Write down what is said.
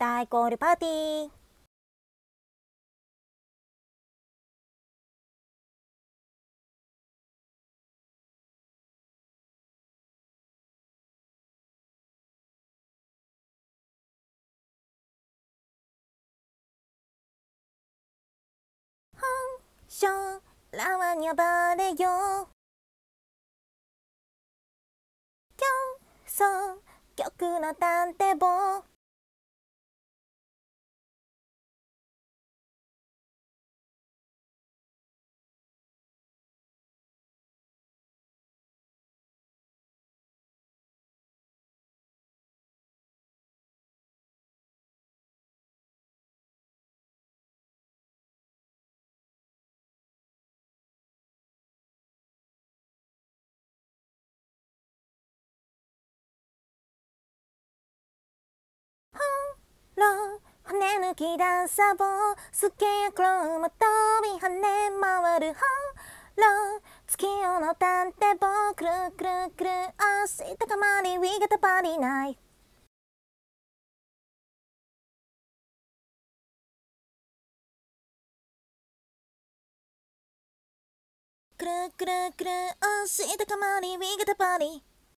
大コールパーティー。将来はにゃばれよ競争曲の探偵簿骨抜きダンサボスケアクロも飛び跳ね回るホロ月夜の探偵簿くるくるくる明日かまり We got a party night くるくるくる明日かまり We got a party